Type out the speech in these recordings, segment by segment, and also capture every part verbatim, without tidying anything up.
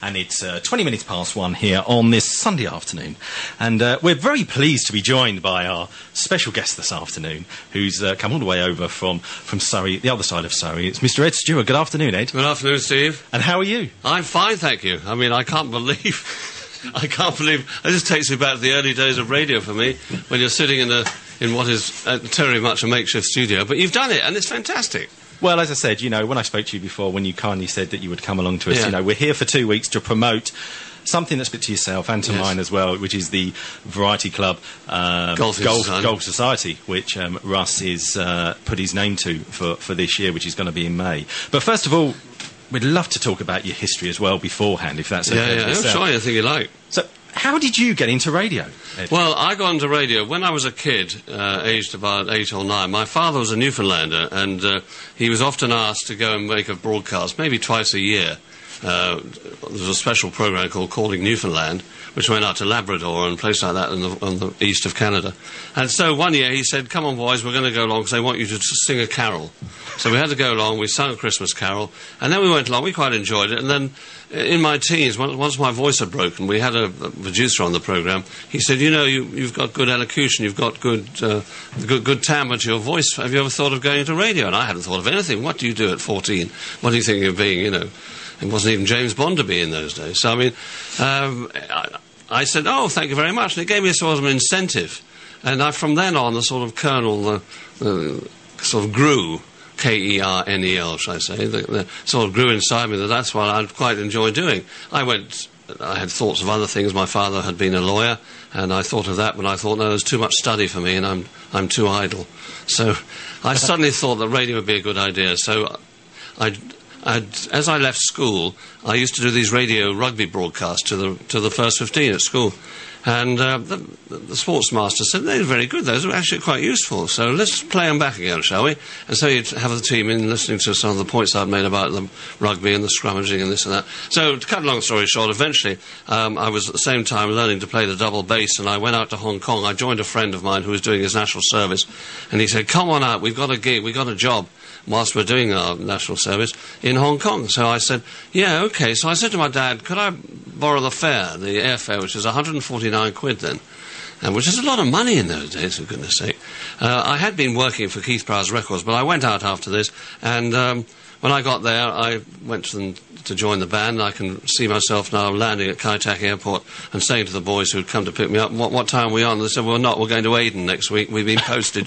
And it's uh, twenty minutes past one here on this Sunday afternoon. And uh, we're very pleased to be joined by our special guest this afternoon, who's uh, come all the way over from, from Surrey, the other side of Surrey. It's Mister Ed Stewart. Good afternoon, Ed. Good afternoon, Steve. And how are you? I'm fine, thank you. I mean, I can't believe... I can't believe... It just takes me back to the early days of radio for me, when you're sitting in, a, in what is uh, very much a makeshift studio. But you've done it, and it's fantastic. Well, as I said, you know, when I spoke to you before, when you kindly said that you would come along to us, yeah. you know, we're here for two weeks to promote something that's a bit to yourself and to yes. mine as well, which is the Variety Club um, Golf, Golf, Society. Golf Society, which um, Russ is uh, put his name to for, for this year, which is going to be in May. But first of all, we'd love to talk about your history as well beforehand, if that's okay. Yeah, yeah, I'm sure anything you like. So, how did you get into radio, Ed? Well, I got into radio when I was a kid, uh, aged about eight or nine. My father was a Newfoundlander, and uh, he was often asked to go and make a broadcast, maybe twice a year. Uh, there was a special program called Calling Newfoundland, which went out to Labrador and places like that in the, on the east of Canada. And so one year he said, "Come on, boys, we're going to go along because they want you to sing a carol." So we had to go along. We sung a Christmas carol, and then we went along. We quite enjoyed it. And then in my teens, once my voice had broken, we had a, a producer on the program. He said, "You know, you, you've got good elocution, you've got good, uh, good, good timbre to your voice. Have you ever thought of going into radio?" And I hadn't thought of anything. What do you do at fourteen? What do you think of being, you know? It wasn't even James Bond to be in those days. So, I mean, um, I, I said, "Oh, thank you very much." And it gave me a sort of an incentive. And I, from then on, the sort of kernel uh, uh, sort of grew, K E R N E L, shall I say, the, the sort of grew inside me that that's what I'd quite enjoy doing. I went, I had thoughts of other things. My father had been a lawyer, and I thought of that, but I thought, no, there's too much study for me, and I'm, I'm too idle. So I suddenly thought that radio would be a good idea. So I'd... I'd, as I left school, I used to do these radio rugby broadcasts to the to the first fifteen at school, and uh, the, the sports master said they're very good. Those are actually quite useful. So let's play them back again, shall we? And so you'd have the team in listening to some of the points I'd made about the rugby and the scrummaging and this and that. So to cut a long story short, eventually um, I was at the same time learning to play the double bass, and I went out to Hong Kong. I joined a friend of mine who was doing his national service, and he said, "Come on out, we've got a gig, we've got a job." Whilst we're doing our national service in Hong Kong. So I said, yeah, OK. So I said to my dad, could I borrow the fare, the airfare, which was one hundred forty-nine quid then, and which is a lot of money in those days, for goodness sake. Uh, I had been working for Keith Prowse Records, but I went out after this, and um, when I got there, I went to them to join the band. I can see myself now landing at Kai Tak Airport and saying to the boys who'd come to pick me up, what, what time are we on? And they said, well, not, we're going to Aden next week. We've been posted.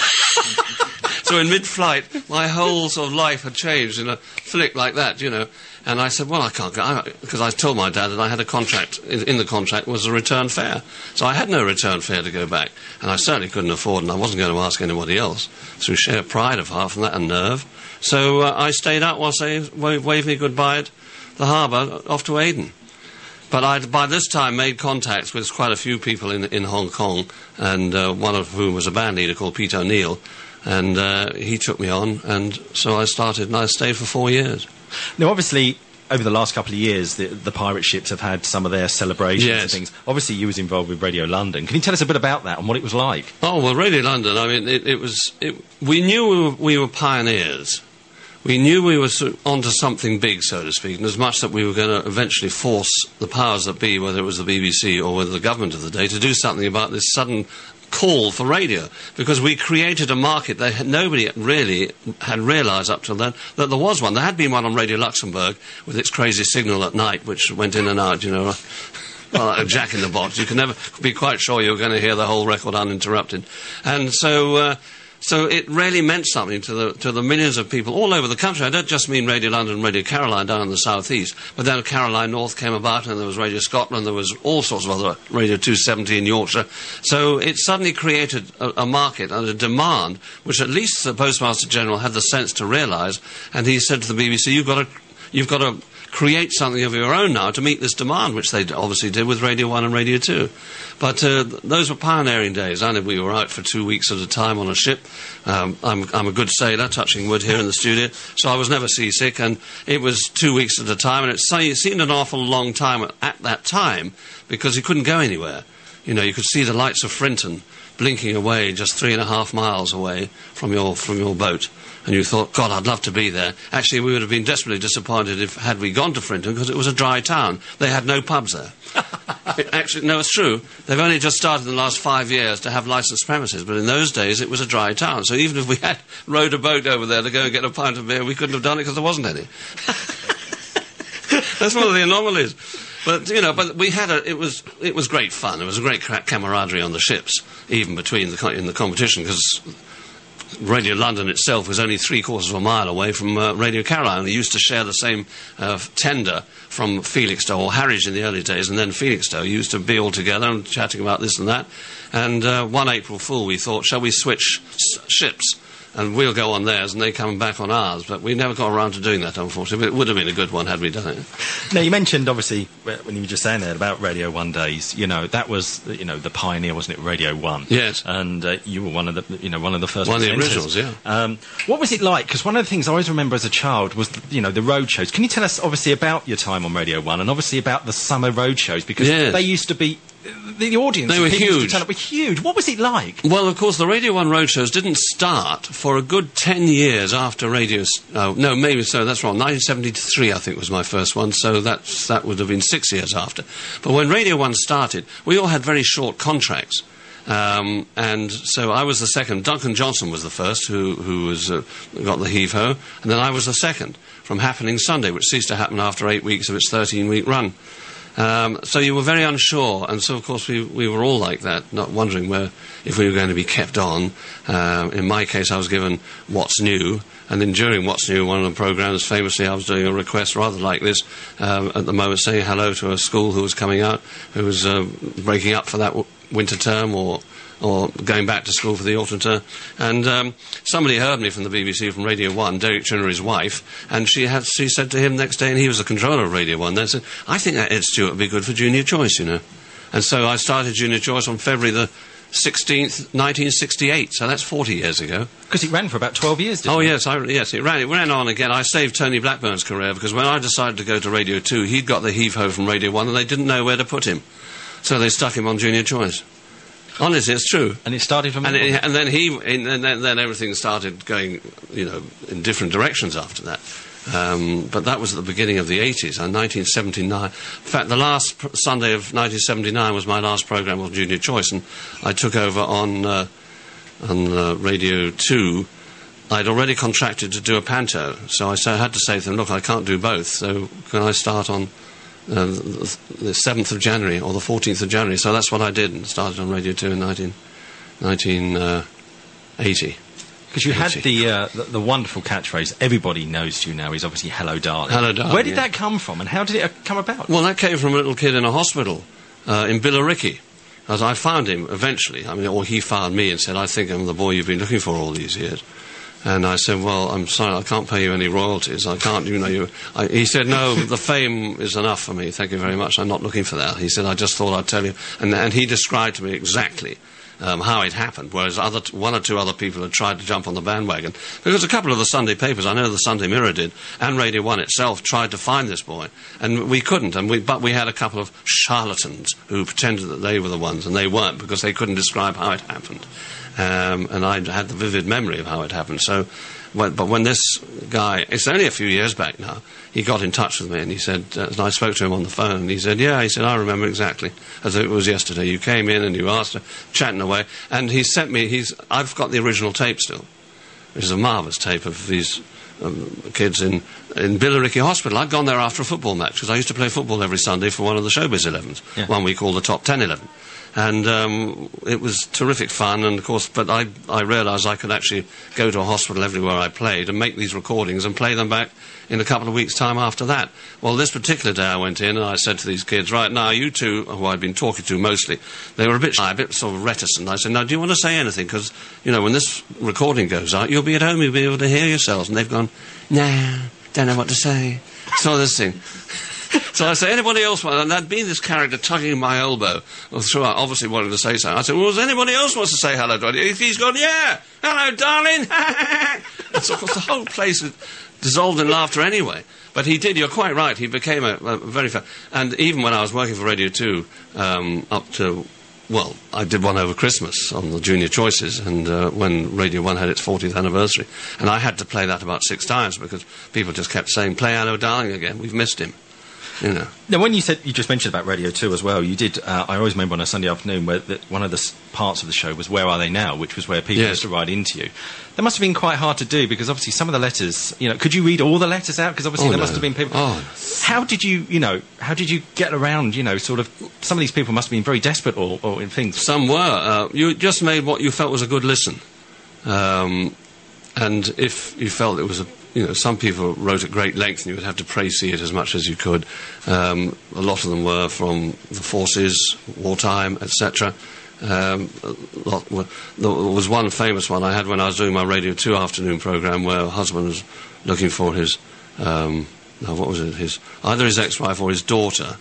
So in mid-flight, my whole sort of life had changed in a flick like that, you know. And I said, well, I can't go, because I, I told my dad that I had a contract, in, in the contract was a return fare. So I had no return fare to go back, and I certainly couldn't afford, and I wasn't going to ask anybody else, through sheer pride of heart and that and nerve. So uh, I stayed out whilst they waved, waved me goodbye at the harbour, off to Aden. But I'd by this time made contacts with quite a few people in, in Hong Kong, and uh, one of whom was a band leader called Peter O'Neill. And uh, he took me on, and so I started, and I stayed for four years. Now, obviously, over the last couple of years, the, the pirate ships have had some of their celebrations yes. and things. Obviously, you was involved with Radio London. Can you tell us a bit about that and what it was like? Oh, well, Radio London, I mean, it, it was... It, we knew we were, we were pioneers. We knew we were onto something big, so to speak, and as much that we were going to eventually force the powers that be, whether it was the B B C or whether the government of the day, to do something about this sudden call for radio, because we created a market that had, nobody really had realised up till then that there was one. There had been one on Radio Luxembourg with its crazy signal at night, which went in and out, you know, well, like a jack in the box. You can never be quite sure you're going to hear the whole record uninterrupted. And so... Uh, So it really meant something to the to the millions of people all over the country. I don't just mean Radio London and Radio Caroline down in the southeast, but then Caroline North came about, and there was Radio Scotland, there was all sorts of other, Radio two seventy in Yorkshire. So it suddenly created a, a market and a demand, which at least the Postmaster General had the sense to realise, and he said to the B B C, you've got to, you've got to create something of your own now to meet this demand, which they obviously did with Radio one and Radio two. But uh, those were pioneering days. I know we were out for two weeks at a time on a ship. Um, I'm, I'm a good sailor, touching wood here in the studio, so I was never seasick, and it was two weeks at a time, and it seemed an awful long time at that time, because you couldn't go anywhere. You know, you could see the lights of Frinton blinking away just three and a half miles away from your, from your boat. and you thought, God, I'd love to be there. Actually, we would have been desperately disappointed if had we gone to Frinton, because it was a dry town. They had no pubs there. It actually, no, it's true. They've only just started in the last five years to have licensed premises, but in those days it was a dry town. So even if we had rowed a boat over there to go and get a pint of beer, we couldn't have done it because there wasn't any. That's one of the anomalies. But, you know, but we had a, it was, it was great fun. There was a great camaraderie on the ships, even between the, in the competition, because Radio London itself was only three quarters of a mile away from uh, Radio Caroline. They used to share the same uh, tender from Felixstowe, or Harwich in the early days, and then Felixstowe used to be all together and chatting about this and that. And uh, one April Fool, we thought, shall we switch s- ships? And we'll go on theirs, and they come back on ours. But we never got around to doing that, unfortunately. But it would have been a good one had we done it. Now, you mentioned, obviously, when you were just saying that about Radio One days, you know, that was, you know, the pioneer, wasn't it, Radio One? Yes. And uh, you were one of the, you know, one of the first One of the presenters. originals, yeah. Um, what was it like? Because one of the things I always remember as a child was, you know, the road shows. Can you tell us, obviously, about your time on Radio One, and obviously about the summer road shows? Because yes. they used to be... The, the audience, they were people used to huge. turn up, were huge. What was it like? Well, of course, the Radio One roadshows didn't start for a good ten years after Radio. Oh, no, maybe so. That's wrong. nineteen seventy-three, I think, was my first one. So that's that would have been six years after. But when Radio One started, we all had very short contracts. Um, and so I was the second. Duncan Johnson was the first, who who was uh, got the heave ho, and then I was the second from Happening Sunday, which ceased to happen after eight weeks of its thirteen-week run. Um, so you were very unsure, and so of course we we were all like that, not wondering where if we were going to be kept on. Uh, in my case, I was given What's New, and then during What's New, one of the programmes, famously, I was doing a request rather like this um, at the moment, saying hello to a school who was coming out, who was uh, breaking up for that w- winter term or. or going back to school for the autumn term. And um, somebody heard me from the B B C, from Radio one, Derek Chinner, his wife, and she had she said to him next day, and he was the controller of Radio one, then said, I think that Ed Stewart would be good for Junior Choice, you know. And so I started Junior Choice on February the sixteenth, nineteen sixty-eight, so that's forty years ago. Because it ran for about twelve years, didn't oh, it? Oh, yes, I, yes, it ran, it ran on again. I saved Tony Blackburn's career, because when I decided to go to Radio two, he'd got the heave-ho from Radio one, and they didn't know where to put him. So they stuck him on Junior Choice. Honestly, it's true. And it started from... And, it, and then he, and then, then everything started going, you know, in different directions after that. Um, but that was at the beginning of the eighties, and nineteen seventy-nine. In fact, the last pr- Sunday of nineteen seventy-nine was my last programme on Junior Choice, and I took over on uh, on uh, Radio two. I'd already contracted to do a panto, so I so I had to say to them, look, I can't do both, so can I start on uh, the seventh of January or the fourteenth of January? So that's what I did, and started on Radio two in nineteen eighty. Because you had the, uh, the the wonderful catchphrase, everybody knows you now, is obviously Hello Darling. Hello Darling. Where did yeah. that come from, and how did it uh, come about? Well, that came from a little kid in a hospital uh, in Billericay. As I found him eventually, I mean, or he found me and said, I think I'm the boy you've been looking for all these years. And I said, well, I'm sorry, I can't pay you any royalties. I can't, you know, you... I, he said, no, the fame is enough for me, thank you very much. I'm not looking for that. He said, I just thought I'd tell you. And, and he described to me exactly Um, how it happened, whereas other t- one or two other people had tried to jump on the bandwagon. Because a couple of the Sunday papers, I know the Sunday Mirror did, and Radio one itself, tried to find this boy, and we couldn't. And we, but we had a couple of charlatans who pretended that they were the ones, and they weren't, because they couldn't describe how it happened. Um, and I had the vivid memory of how it happened. So, when, but when this guy, it's only a few years back now, he got in touch with me and he said, uh, and I spoke to him on the phone, and he said, yeah, he said, I remember exactly, as it was yesterday. You came in and you asked her, chatting away, and he sent me, he's, I've got the original tape still, which is a marvellous tape of these um, kids in, in Billericay Hospital. I'd gone there after a football match, because I used to play football every Sunday for one of the Showbiz elevens, yeah. One we called the Top ten eleven. And um, it was terrific fun, and of course, but I, I realised I could actually go to a hospital everywhere I played and make these recordings and play them back in a couple of weeks' time after that. Well, this particular day I went in and I said to these kids, right, now you two, who I'd been talking to mostly, they were a bit shy, a bit sort of reticent. I said, now, do you want to say anything? Because, you know, when this recording goes out, you'll be at home, you'll be able to hear yourselves. And they've gone, nah, don't know what to say. So this thing. So I said, anybody else want? And there'd been this character tugging my elbow throughout, obviously wanting to say something. I said, well, does anybody else wants to say hello, darling? He's gone, yeah, hello, darling. And so, of course, the whole place had dissolved in laughter anyway. But he did, you're quite right, he became a, a very... Fa- and even when I was working for Radio two, um, up to well, I did one over Christmas on the Junior Choices, and uh, when Radio one had its fortieth anniversary, and I had to play that about six times because people just kept saying, "Play Anno Darling again, we've missed him." You know. Now, when you said, you just mentioned about Radio two as well, you did, uh, I always remember on a Sunday afternoon where the, one of the s- parts of the show was Where Are They Now, which was where people Yes. used to write into you. That must have been quite hard to do, because obviously some of the letters, you know, could you read all the letters out? Because obviously Oh, there no. must have been people... Oh. How did you, you know, how did you get around, you know, sort of, some of these people must have been very desperate or, or in things. Some were. Uh, you just made what you felt was a good listen. Um, and if you felt it was a, you know, some people wrote at great length and you would have to précis it as much as you could. Um, a lot of them were from the forces, wartime, et cetera. Um, a lot were, there was one famous one I had when I was doing my Radio two afternoon programme where a husband was looking for his, um, no, what was it, his, either his ex-wife or his daughter.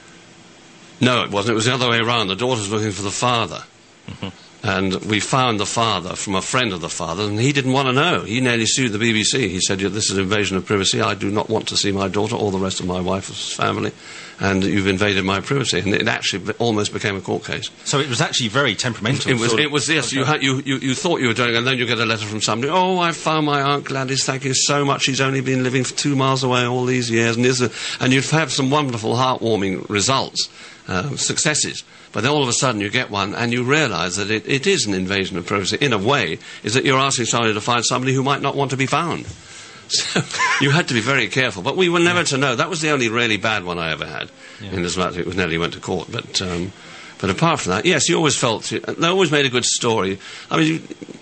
No, it wasn't. It was the other way around. The daughter was looking for the father. Mm-hmm. And we found the father from a friend of the father, and he didn't want to know. He nearly sued the B B C. He said, "Yeah, this is invasion of privacy. I do not want to see my daughter or the rest of my wife's family, and you've invaded my privacy." And it actually almost became a court case. So it was actually very temperamental. It was, sort of- it was yes, you, had, you, you, you thought you were doing it, and then you get a letter from somebody, "Oh, I found my Aunt Gladys, thank you so much. She's only been living for two miles away all these years." And, a, and you'd have some wonderful, heartwarming results, uh, successes. But then all of a sudden you get one and you realise that it, it is an invasion of privacy, in a way, is that you're asking somebody to find somebody who might not want to be found. So you had to be very careful. But we were never to know. That was the only really bad one I ever had, Yeah. in as much as it nearly went to court. But, um, but apart from that, yes, you always felt... They always made a good story. I mean, you,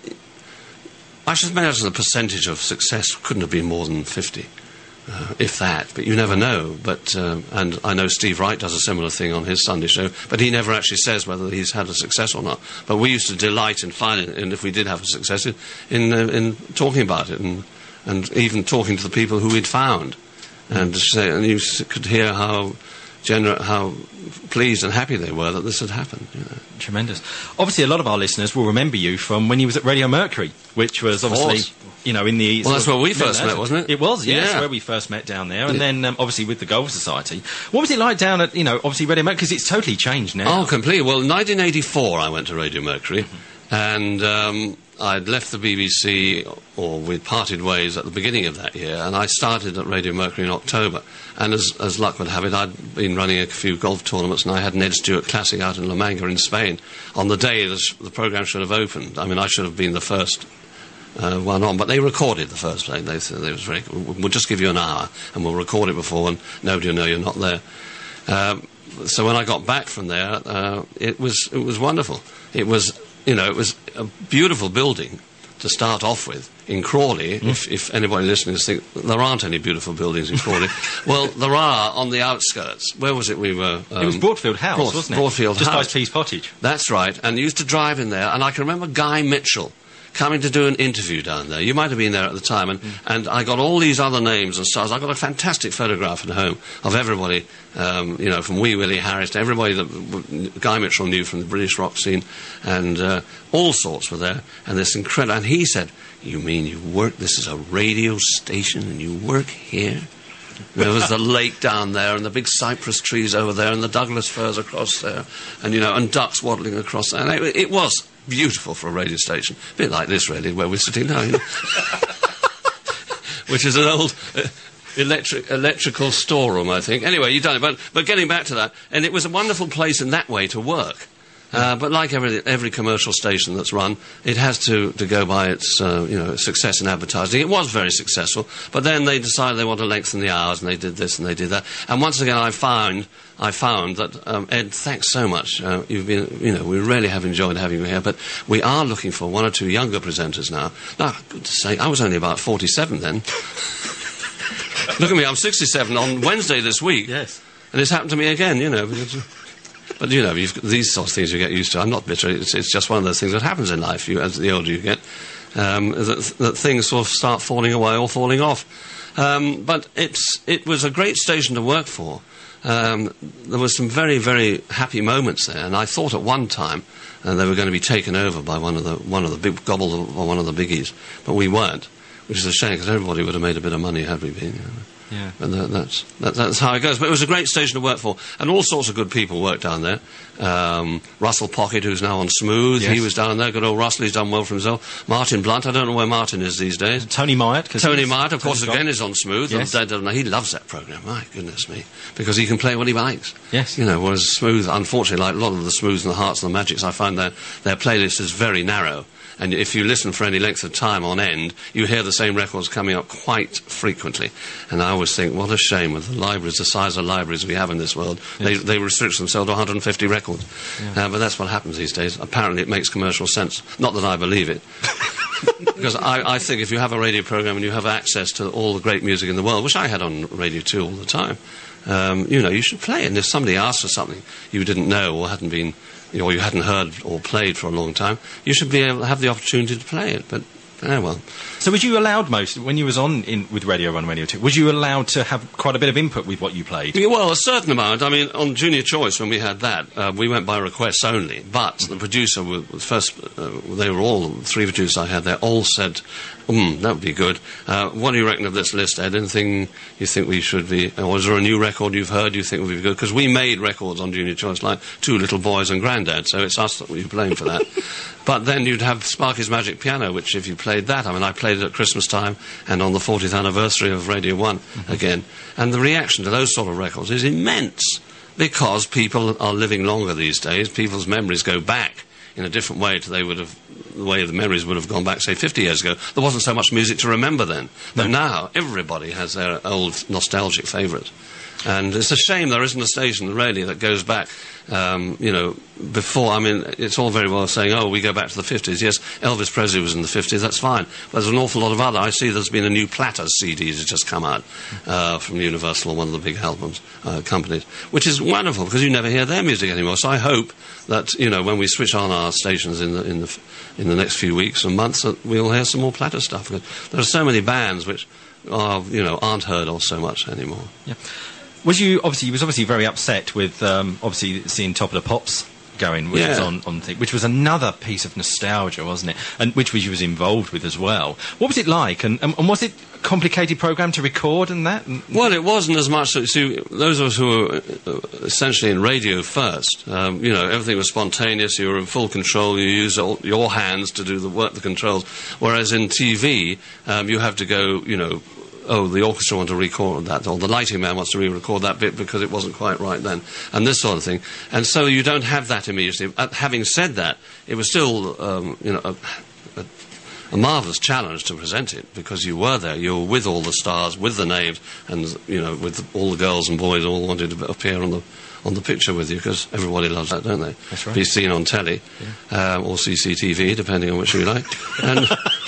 I should imagine the percentage of success couldn't have been more than fifty. Uh, if that, but you never know. But um, and I know Steve Wright does a similar thing on his Sunday show, but he never actually says whether he's had a success or not. But we used to delight in finding, and if we did have a success, in in, uh, in talking about it, and and even talking to the people who we'd found, and say, and you s- could hear how gener- how pleased and happy they were that this had happened. You know. Tremendous. Obviously, a lot of our listeners will remember you from when you was at Radio Mercury, which was obviously, course. you know, in the... Well, sort that's of- where we first no, met, wasn't it? It was, yes, Yeah. where we first met down there, and then um, obviously with the Golf Society. What was it like down at, you know, obviously Radio Mercury, because it's totally changed now. Oh, completely. Well, in nineteen eighty-four I went to Radio Mercury, mm-hmm. and um, I'd left the B B C, or we'd parted ways at the beginning of that year, and I started at Radio Mercury in October. And as, as luck would have it, I'd been running a few golf tournaments, and I had an Ed Stewart Classic out in La Manga in Spain on the day the, the programme should have opened. I mean, I should have been the first uh, one on, but they recorded the first play. They said they was very, we'll just give you an hour, and we'll record it before, and nobody will know you're not there. Um, so when I got back from there, uh, it was it was wonderful. It was, you know, it was a beautiful building to start off with in Crawley. Mm. If, if anybody listening is thinking there aren't any beautiful buildings in Crawley, well, there are on the outskirts. Where was it? We were. Um, it was Broadfield House, Broad, wasn't it? Broadfield Just House, by Pease Pottage. That's right. And you used to drive in there, and I can remember Guy Mitchell coming to do an interview down there. You might have been there at the time, and, mm. and I got all these other names and stars. I got a fantastic photograph at home of everybody, um, you know, from Wee Willie Harris to everybody that w- Guy Mitchell knew from the British rock scene, and uh, all sorts were there. And this incredible. And he said, "You mean you work? This is a radio station, and you work here?" There was the lake down there, and the big cypress trees over there, and the Douglas firs across there, and you know, and ducks waddling across there. And it, it was beautiful for a radio station, a bit like this, really, where we're sitting now, you know. Which is an old uh, electric electrical storeroom, I think. Anyway, you've done it, but but getting back to that, and it was a wonderful place in that way to work. Uh, but like every every commercial station that's run, it has to, to go by its uh, you know success in advertising. It was very successful, but then they decided they want to lengthen the hours, and they did this and they did that. And once again, I found I found that um, Ed, thanks so much. Uh, you've been you know we really have enjoyed having you here. But we are looking for one or two younger presenters now. Now, good to say, I was only about forty-seven then. Look at me, I'm sixty-seven on Wednesday this week. Yes, and it's happened to me again. You know. But, you know, you've, these sorts of things you get used to. I'm not bitter. It's, it's just one of those things that happens in life you, as the older you get, um, that, that things sort of start falling away or falling off. Um, but it's, it was a great station to work for. Um, there were some very, very happy moments there. And I thought at one time uh, they were going to be taken over by one of the, one of the big, gobbled or one of the biggies. But we weren't, which is a shame because everybody would have made a bit of money had we been. You know. Yeah. And that, that's that, that's how it goes. But it was a great station to work for, and all sorts of good people worked down there. Um, Russell Pocket, who's now on Smooth, yes. he was down there. Good old Russell, he's done well for himself. Martin Blunt, I don't know where Martin is these days. Tony Myatt. Tony Myatt, of course, again is on Smooth. Yes. And I don't know, he loves that programme. My goodness me, because he can play what he likes. Yes. You know, whereas Smooth, unfortunately, like a lot of the Smooths and the Hearts and the Magics, I find their their playlist is very narrow. And if you listen for any length of time on end, you hear the same records coming up quite frequently. And I always think, what a shame with the libraries, the size of libraries we have in this world. Yes. They, they restrict themselves to one hundred fifty records. Yeah. Uh, but that's what happens these days. Apparently it makes commercial sense. Not that I believe it. Because I, I think if you have a radio programme and you have access to all the great music in the world, which I had on Radio two all the time, um, you know, you should play it. And if somebody asks for something you didn't know or hadn't been... or you hadn't heard or played for a long time, you should be able to have the opportunity to play it. But, oh well. So was you allowed most, when you was on in, with Radio one, Radio two, was you allowed to have quite a bit of input with what you played? Yeah, well, a certain amount. I mean, on Junior Choice, when we had that, uh, we went by requests only. But the producer, was, first, uh, they were all, three producers I had there, all said, hmm, that would be good. Uh, what do you reckon of this list, Ed? Anything you think we should be... Or is there a new record you've heard you think would be good? Because we made records on Junior Choice, like Two Little Boys and Grandad, so it's us that we're playing for that. But then you'd have Sparky's Magic Piano, which if you played that, I mean, I played it at Christmas time and on the fortieth anniversary of Radio one mm-hmm. again. And the reaction to those sort of records is immense, because people are living longer these days. People's memories go back in a different way to they would have, the way the memories would have gone back, say, fifty years ago. There wasn't so much music to remember then. But no. Now, everybody has their old nostalgic favourites. And it's a shame there isn't a station, really, that goes back, um, you know, before. I mean, it's all very well saying, oh, we go back to the fifties. Yes, Elvis Presley was in the fifties, that's fine. But there's an awful lot of other. I see there's been a new Platters C D that's just come out uh, from Universal, one of the big albums uh, companies, which is wonderful, because you never hear their music anymore. So I hope that, you know, when we switch on our stations in the, in the, in the next few weeks and months, that we'll hear some more Platters stuff. Because there are so many bands which are, you know, aren't heard of so much anymore. Yeah. Was you obviously? You was obviously very upset with um, obviously seeing Top of the Pops going, which yeah. was on on thing, which was another piece of nostalgia, wasn't it? And which was you was involved with as well. What was it like? And and, and was it a complicated program to record and that? And well, it wasn't as much. So, see, those of us who were essentially in radio first, um, you know, everything was spontaneous. You were in full control. You used all, your hands to do the work, the controls. Whereas in T V, um, you have to go, you know. Oh, the orchestra want to record that, or the lighting man wants to re-record that bit because it wasn't quite right then, and this sort of thing. And so you don't have that immediately. Uh, having said that, it was still, um, you know, a, a, a marvellous challenge to present it, because you were there, you were with all the stars, with the names, and, you know, with all the girls and boys all wanted to appear on the on the picture with you, because everybody loves that, don't they? That's right. Be seen on telly, yeah. um, or C C T V, depending on which you like. And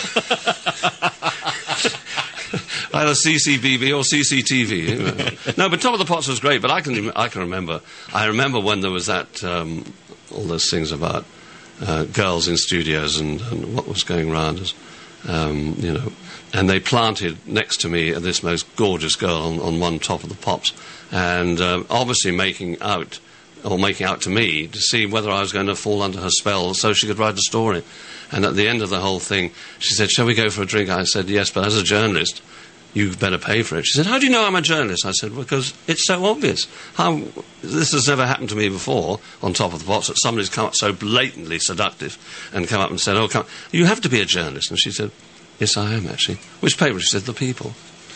either C C B B or C C T V. No, but Top of the Pops was great. But I can I can remember. I remember when there was that um, all those things about uh, girls in studios and, and what was going round as um, you know. And they planted next to me this most gorgeous girl on, on one Top of the Pops, and uh, obviously making out or making out to me to see whether I was going to fall under her spell, so she could write a story. And at the end of the whole thing, she said, "Shall we go for a drink?" I said, "Yes, but as a journalist, you better pay for it." She said, "How do you know I'm a journalist?" I said, "Because it's so obvious. How this has never happened to me before on Top of the Pops, that somebody's come up so blatantly seductive and come up and said, 'Oh, come, you have to be a journalist.'" And she said, "Yes, I am, actually." "Which paper?" She said, "The People."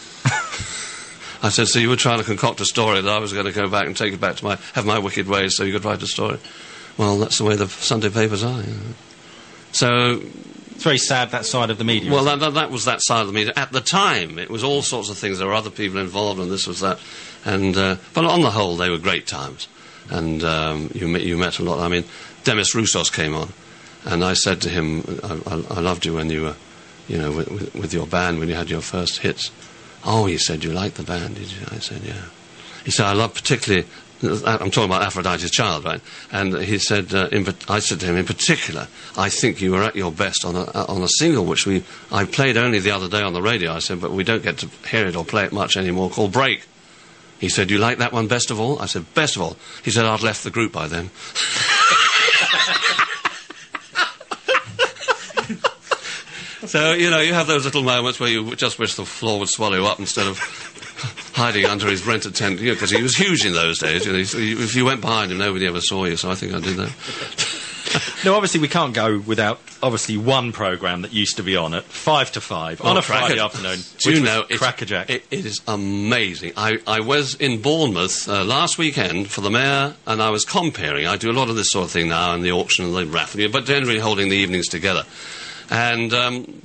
I said, "So you were trying to concoct a story that I was going to go back and take it back to my, have my wicked ways so you could write a story?" "Well, that's the way the Sunday papers are." You know. So it's very sad, that side of the media. Well, that, that, that was that side of the media. At the time, it was all sorts of things. There were other people involved, and this was that. And uh, but on the whole, they were great times. And um, you, met, you met a lot. I mean, Demis Roussos came on, and I said to him, I, I, I loved you when you were, you know, with, with, with your band, when you had your first hits. "Oh," he said, "you liked the band, did you?" I said, "Yeah." He said, "I love particularly..." I'm talking about Aphrodite's Child, right? And he said, uh, in, I said to him, "In particular, I think you were at your best on a, on a single which we I played only the other day on the radio." I said, "But we don't get to hear it or play it much anymore, called Break." He said, "You like that one best of all?" I said, "Best of all." He said, "I'd left the group by then." So, you know, you have those little moments where you just wish the floor would swallow you up instead of hiding under his rented tent, you know, because he was huge in those days. You know, so you, if you went behind him, nobody ever saw you, so I think I did that. No, obviously we can't go without obviously one programme that used to be on at five to five on Oh, a Friday Cracker- afternoon. Do which you was know, it's- Crackerjack? It, it is amazing. I, I was in Bournemouth uh, last weekend for the mayor, and I was comparing. I do a lot of this sort of thing now, and the auction and the raffle, but generally holding the evenings together. And um,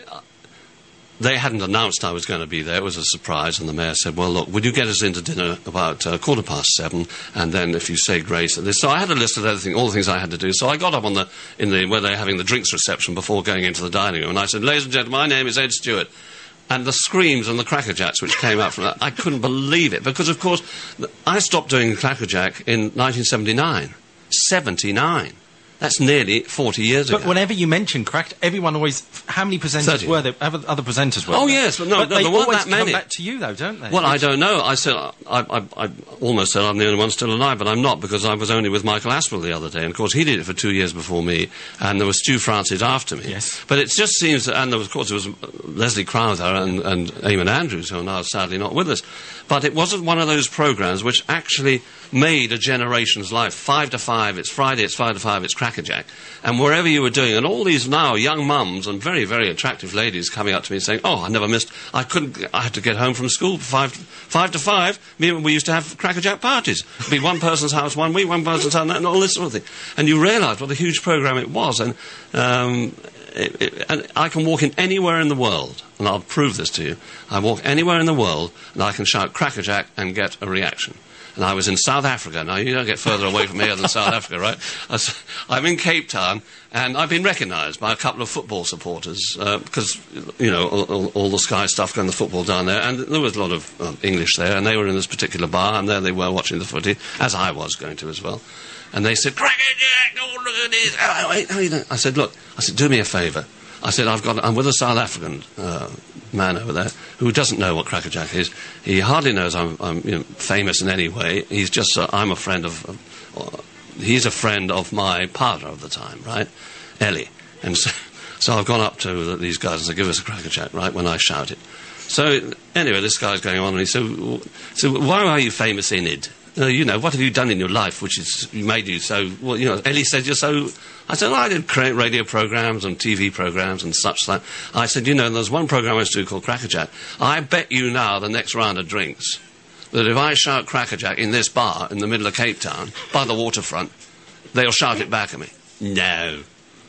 they hadn't announced I was going to be there. It was a surprise, and the mayor said, well, look, would you get us into dinner about uh, quarter past seven, and then if you say grace at this. So I had a list of everything, all the things I had to do. So I got up on the, in the, where they're having the drinks reception before going into the dining room, and I said, ladies and gentlemen, my name is Ed Stewart. And the screams and the crackerjacks which came out from that, I couldn't believe it, because, of course, th- I stopped doing crackerjack in nineteen seventy-nine. seventy-nine. That's nearly forty years But ago. whenever you mention Crack, everyone always. How many presenters thirty. were there? Other other presenters were Oh, there? yes, but no, no, they there weren't always that many. come back to you, though, don't they? Well, I Which- don't know. I said I, I, I almost said I'm the only one still alive, but I'm not, because I was only with Michael Aspel the other day, and of course he did it for two years before me, and there was Stu Francis after me. Yes. But it just seems that, and there was, of course, there was uh, Leslie Crowther and, and Eamon Andrews, who are now sadly not with us. But it wasn't one of those programmes which actually made a generation's life. Five to five, it's Friday, it's five to five, it's Crackerjack. And wherever you were doing, and all these now young mums and very, very attractive ladies coming up to me saying, oh, I never missed, I couldn't, I had to get home from school for five, five to five. Me, we used to have Crackerjack parties. It'd be one person's house one week, one person's house, and all this sort of thing. And you realise what a huge programme it was. And, um, it, it, and I can walk in anywhere in the world, and I'll prove this to you. I walk anywhere in the world, and I can shout Crackerjack and get a reaction. And I was in South Africa. Now, you don't get further away from here than South Africa, right? I was, I'm in Cape Town, and I've been recognised by a couple of football supporters, uh, because, you know, all, all, all the Sky stuff and the football down there, and there was a lot of uh, English there, and they were in this particular bar, and there they were watching the footy, as I was going to as well. And they said, Crackerjack, oh, look at this. Oh, wait, how you doing? I said, look, I said, do me a favour. I said, I've got, I'm with a South African uh, man over there who doesn't know what Crackerjack is. He hardly knows I'm, I'm you know, famous in any way. He's just, uh, I'm a friend of, of uh, he's a friend of my partner of the time, right? Ellie. And so, so I've gone up to these guys and said, give us a Crackerjack, right, when I shout it. So, anyway, this guy's going on, and he said, so why are you famous in it? Uh, you know, what have you done in your life which has made you so, well, you know, Ellie said, you're so, I said, well, I did create radio programmes and T V programmes and such that. I said, you know, there's one programme I used to do called Crackerjack. I bet you now the next round of drinks that if I shout Crackerjack in this bar in the middle of Cape Town, by the waterfront, they'll shout it back at me. No.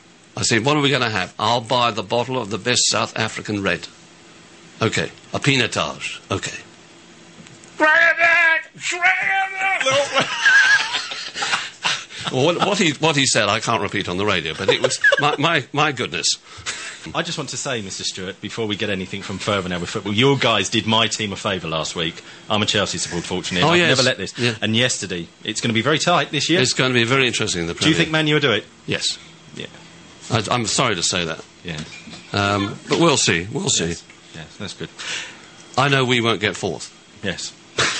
I said, what are we going to have? I'll buy the bottle of the best South African red. Okay. A pinotage. Okay. Well, what, what, he, what he said, I can't repeat on the radio, but it was, my, my, my goodness. I just want to say, Mister Stewart, before we get anything from further now with football, your guys did my team a favour last week. I'm a Chelsea supporter, fortunately. Oh, I've yes. never let this. Yeah. And yesterday, it's going to be very tight this year. It's going to be very interesting in the Do Premier. you think Man U will do it? Yes. Yeah. I, I'm sorry to say that. Yeah. Um, but we'll see. We'll see. Yes. Yes, that's good. I know we won't get fourth. Yes.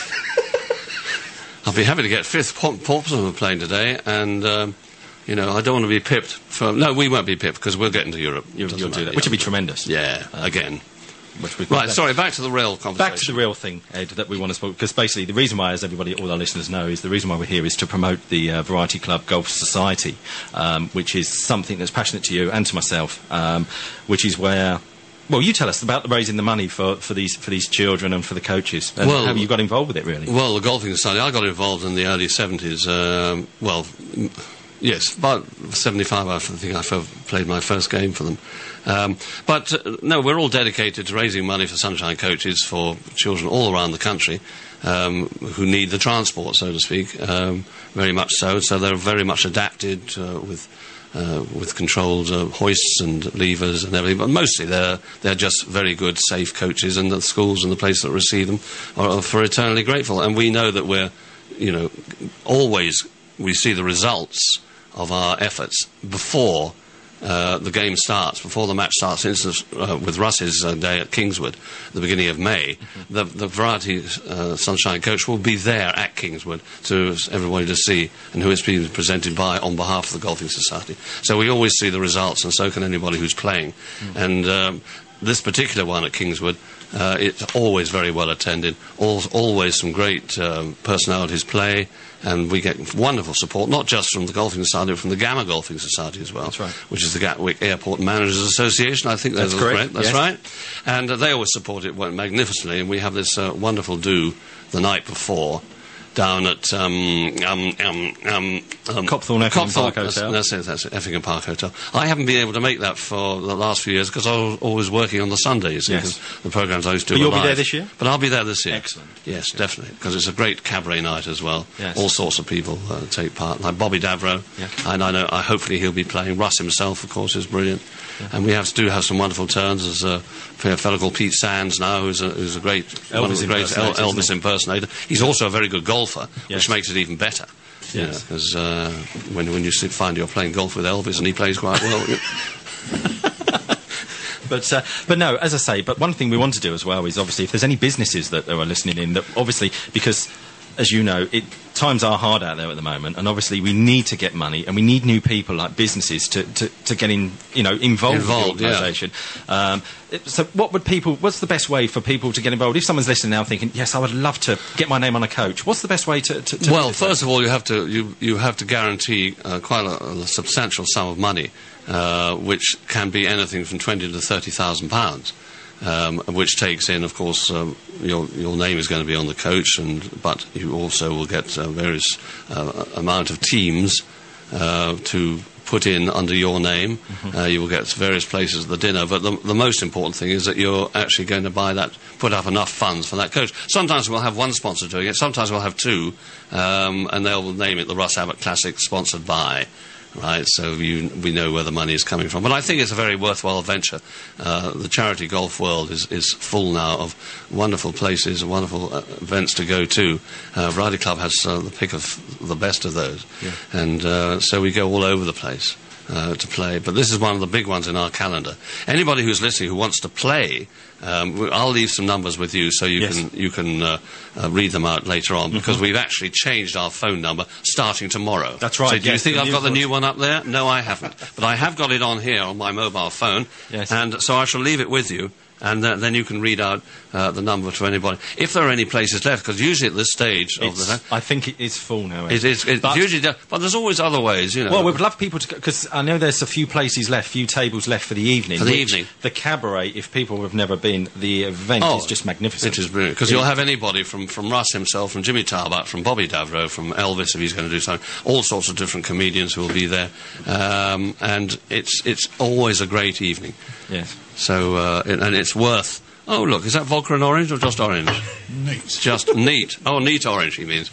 I'll be happy to get fifth. Port- Portsmouth are playing today, and, um, you know, I don't want to be pipped. For, no, we won't be pipped, because we'll get into Europe. You'll, Doesn't you'll do matter, that, which yeah. would be tremendous. Yeah, again. Which would- Right, sorry, back to the real conversation. Back to the real thing, Ed, that we want to speak, because basically the reason why, as everybody, all our listeners know, is the reason why we're here is to promote the uh, Variety Club Golf Society, um, which is something that's passionate to you and to myself, um, which is where... Well, you tell us about the raising the money for, for these for these children and for the coaches. And Well- how you got involved with it, really? Well, the golfing society, I got involved in the early seventies. Um, well, m- yes, about seventy-five, I think I f- played my first game for them. Um, but, uh, no, we're all dedicated to raising money for Sunshine Coaches for children all around the country um, who need the transport, so to speak, um, very much so. So they're very much adapted uh, with... Uh, with controlled uh, hoists and levers and everything, but mostly they're they're just very good, safe coaches, and the schools and the places that receive them are, are for eternally grateful. And we know that we're, you know, always we see the results of our efforts before uh, the game starts, before the match starts. For instance, uh, with Russ's uh, day at Kingswood, at the beginning of May, mm-hmm. the, the Variety uh, Sunshine Coach will be there at Kingswood to everybody to see, and who it's being presented by on behalf of the Golfing Society. So we always see the results, and so can anybody who's playing. Mm-hmm. And um, this particular one at Kingswood, Uh, it's always very well attended. Al always some great um, personalities play, and we get wonderful support, not just from the Golfing Society, but from the Gamma Golfing Society as well. That's right. Which is the Gatwick Airport Managers Association. I think that's, that's correct. That's yes. right. And uh, they always support it magnificently, and we have this uh, wonderful do the night before down at um, um, um, um, um, Copthorne Effingham Park Hotel. That's, that's it, that's it, Effingham Park Hotel. I haven't been able to make that for the last few years because I was always working on the Sundays. Yes. Because the programmes I used to do But you'll were be there live. this year? But I'll be there this year. Excellent. Yes, definitely, because it's a great cabaret night as well. Yes. All sorts of people uh, take part, like Bobby Davro, Yeah. and I know I hopefully he'll be playing. Russ himself, of course, is brilliant. Yeah. And we have do have some wonderful turns. There's a fellow called Pete Sands now, who's a, who's a great Elvis one of the great El impersonator, Elvis isn't he? impersonator. He's also a very good golfer, Yes. which makes it even better. Yes. Because uh, when when you sit, find you're playing golf with Elvis and he plays quite well. But, uh, but no, as I say, but one thing we want to do as well is obviously if there's any businesses that are listening in, that obviously, because as you know, it, times are hard out there at the moment, and obviously we need to get money, and we need new people like businesses to, to, to get in, you know, involved, Involved, with the organisation. Yeah. Um, it- so what would people, what's the best way for people to get involved? If someone's listening now thinking, yes, I would love to get my name on a coach, what's the best way to... to, to Well, first of all, you have to you you have to guarantee uh, quite a, a substantial sum of money, uh, which can be anything from twenty to thirty thousand pounds, um, which takes in, of course, um, your your name is going to be on the coach, and but you also will get uh, various uh, amount of teams uh, to put in under your name. Mm-hmm. uh, you will get various places at the dinner, but the, the most important thing is that you're actually going to buy that, put up enough funds for that coach. Sometimes we'll have one sponsor doing it, sometimes we'll have two, um, and they'll name it the Russ Abbott Classic, sponsored by. Right, so you, we know where the money is coming from. But I think it's a very worthwhile venture. Uh, the charity golf world is, is full now of wonderful places, wonderful uh, events to go to. Uh, Ryder Club has uh, the pick of the best of those. Yeah. And uh, so we go all over the place uh, to play. But this is one of the big ones in our calendar. Anybody who's listening who wants to play, um, I'll leave some numbers with you so you Yes. can you can uh, uh, read them out later on, because mm-hmm. we've actually changed our phone number starting tomorrow. That's right, So do you yes, think the I've new got the voice. new one up there? No, I haven't. But I have got it on here on my mobile phone. Yes. And so I shall leave it with you, and uh, then you can read out uh, the number to anybody. If there are any places left, because usually at this stage of It's, the... I think it is full now. Ed. It is, it But- usually does, but there's always other ways, you know. Well, we would love people to, because I know there's a few places left, few tables left for the evening. For the which evening. The cabaret, if people have never been, the event Oh, is just magnificent. It is brilliant, because you'll have anybody from, from Russ himself, from Jimmy Tarbuck, from Bobby Davro, from Elvis if he's going to do something, all sorts of different comedians who will be there, um, and it's it's always a great evening. Yes. So uh, it, and it's worth. Oh look, is that vodka and orange or just orange? Neat. Just neat. Oh, neat orange, he means.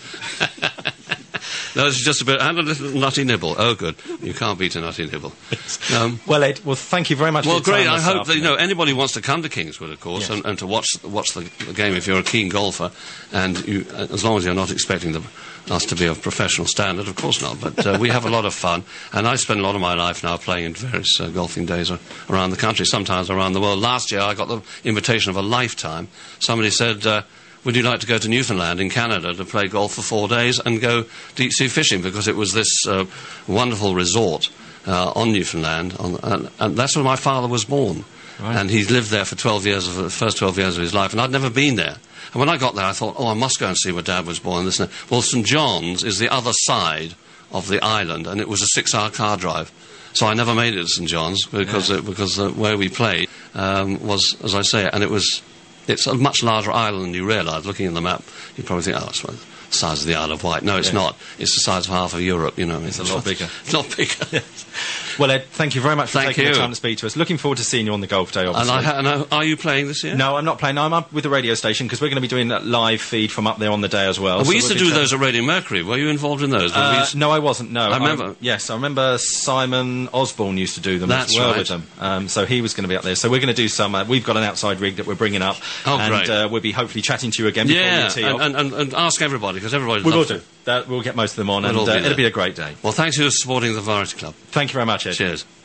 No, it's just a bit, and a little nutty nibble. Oh, good. You can't beat a nutty nibble. Um, Well, Ed, well, thank you very much well, for your great. time I this hope that, you afternoon. know, anybody who wants to come to Kingswood, of course, Yes. and, and to watch watch the, the game if you're a keen golfer, and you, uh, as long as you're not expecting the, us to be of professional standard, of course not. But uh, we have a lot of fun, and I spend a lot of my life now playing in various uh, golfing days ar- around the country, sometimes around the world. Last year, I got the invitation of a lifetime. Somebody said, Uh, would you like to go to Newfoundland in Canada to play golf for four days and go deep-sea fishing? Because it was this uh, wonderful resort uh, on Newfoundland, on, and, and that's where my father was born. Right. And he's lived there for twelve years, of the first twelve years of his life, and I'd never been there. And when I got there, I thought, oh, I must go and see where Dad was born. This and that. Well, Saint John's is the other side of the island, and it was a six-hour car drive. So I never made it to Saint John's because Yeah. it, because uh, where we played um, was, as I say, and it was. It's a much larger island than you realise. Looking at the map, you probably think, oh, it's the size of the Isle of Wight. No, it's Yeah. not. It's the size of half of Europe, you know. It's a lot bigger. It's a lot bigger. Well, Ed, thank you very much for Thank taking you. the time to speak to us. Looking forward to seeing you on the golf day, And, obviously. I ha- and I, are you playing this year? No, I'm not playing. No, I'm up with the radio station because we're going to be doing that live feed from up there on the day as well. we So used we'll to be do tra- those at Radio Mercury. Were you involved in those? Were we Uh, used- no, I wasn't. No, I remember. yes, I remember Simon Osborne used to do them That's as well right. with them. Um, so he was going to be up there. So we're going to do some. Uh, we've got an outside rig that we're bringing up, Oh, and great. Uh, we'll be hopefully chatting to you again before yeah, you tee and, off. and, and, and ask everybody, because everybody we will loves do. it. That we'll get most of them on, We'll and all uh, be it'll there. be a great day. Well, thanks for supporting the Variety Club. Thank you very much, Ed. Cheers.